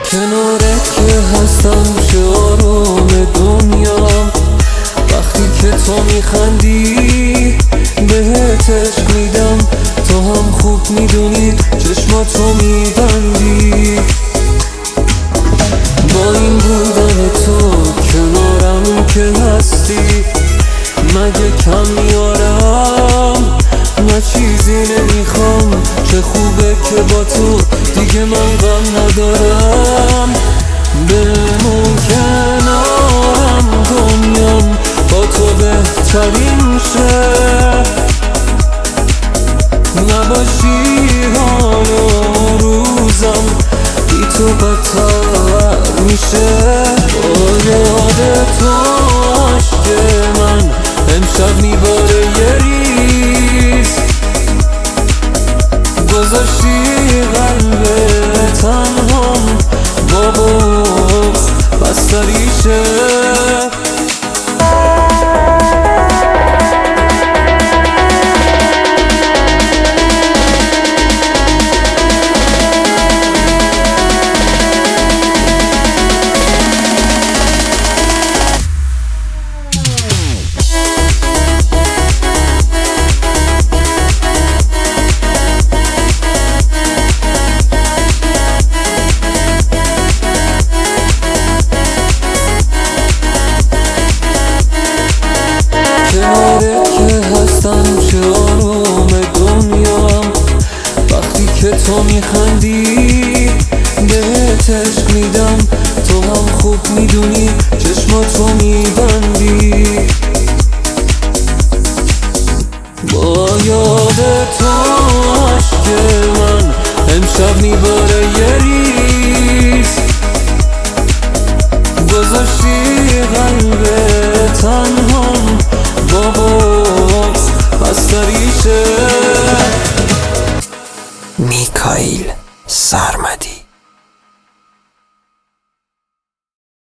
کنارت که هستم چه آرام دنیام، وقتی که تو میخندی بهت عشق میدم. تو هم خوب میدونی چشماتو میبندی. با این بودن تو کنارم که هستی مگه کم میارم؟ نه چیزی نمیخوام، چه خوبه که با تو دیگه من غم ندارم. بمون کنارم، دنیام با تو بهترین شه. نباشی حال و روزم بی تو بدتر میشه. با یاد تو عشق من امشب میباره یه ریز. گذاشتی قلب تنهام با بغض بستریشه. کنارت که هستم چه آرام دنیام، وقتی که تو میخندی بهت عشق میدم. تو هم خوب میدونی چشماتو میبندی. با یاد تو عشق من امشب میباره یه ریز. گذاشتی قلب تنهام با بغض بستریشه. میکائیل سرمدی.